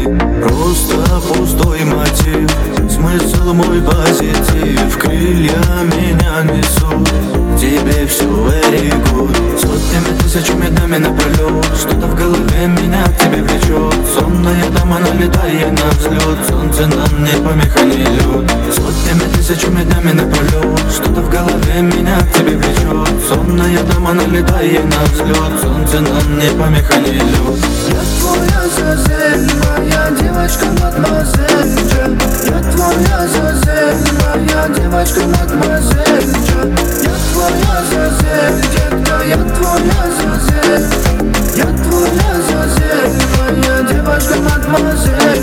Просто пустой мотив, смысл мой позитив. Крылья меня несут, тебе все very good. Сотнями тысячами днями напролет, что-то в голове меня к тебе влечет. Сонная дама, налетая на взлет, солнце нам не помеха, не лед. Сотнями тысячами днями напролет, что-то в голове меня к тебе влечет. Сонная дама, налетая на взлет, солнце нам не помеха, не лед. Я твоя Азазель, моя девочка мадемуазель. Я твоя Азазель, моя девочка мадемуазель. Я твоя Азазель, детка, я твоя Азазель. Я твоя Азазель, моя девочка мадемуазель.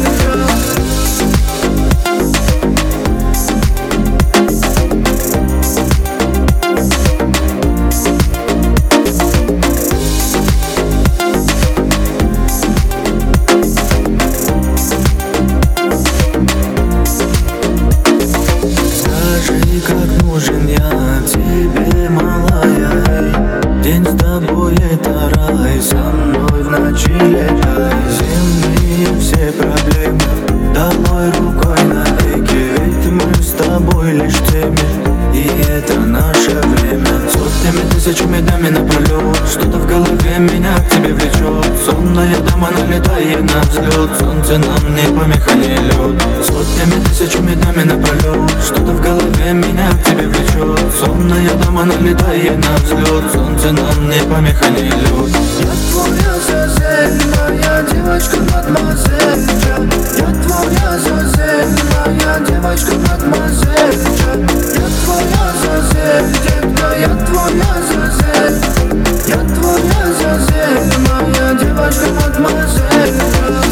Как нужен я тебе, малая. День с тобой это рай, со мной в ночи летай. Земные все проблемы долой рукой навеки. Ведь мы с тобой лишь теми, и это наше время. Сотнями тысячами днями напролет, что-то в голове меня к тебе влечет. Сонная дама, налетая на взлет, солнце нам не помеха, не лед. Сотнями тысячами днями напролет, что-то в голове меня к тебе влечет. Сонная дама, налетая на взлет, солнце нам не помеха, не лед. Я твоя Азазель, моя девочка мадемуазель. Я твоя Азазель, моя девочка мадемуазель. Я твоя Азазель, детка, я твоя Азазель. Я твоя Азазель, моя девочка мадемуазель.